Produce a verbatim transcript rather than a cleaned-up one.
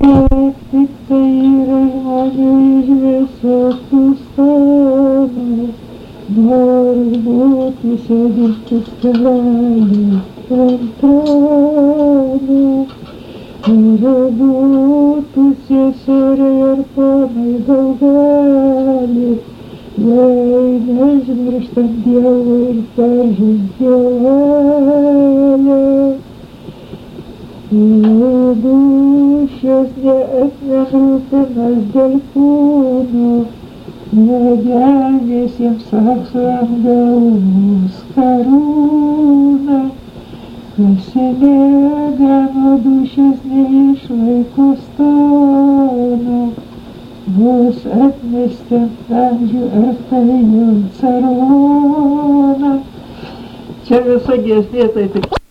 kiek tik tai yra žmonių iš visokių stanų, nors būtų sėdintis karaliai ant tronų, ir būtų ciesoriai ar ponai daugelį, jei neužmirštant Dievo ir peržint jo valią. Dūšios neatnerūpinas dėl kūnų, negelbės jiems aksu ant galvos karūną, kas įlėga nuo dūšios neišlaiko stono, bus atmestant amžių ar tai jau carvoną. Čia visa giesmė, tai tik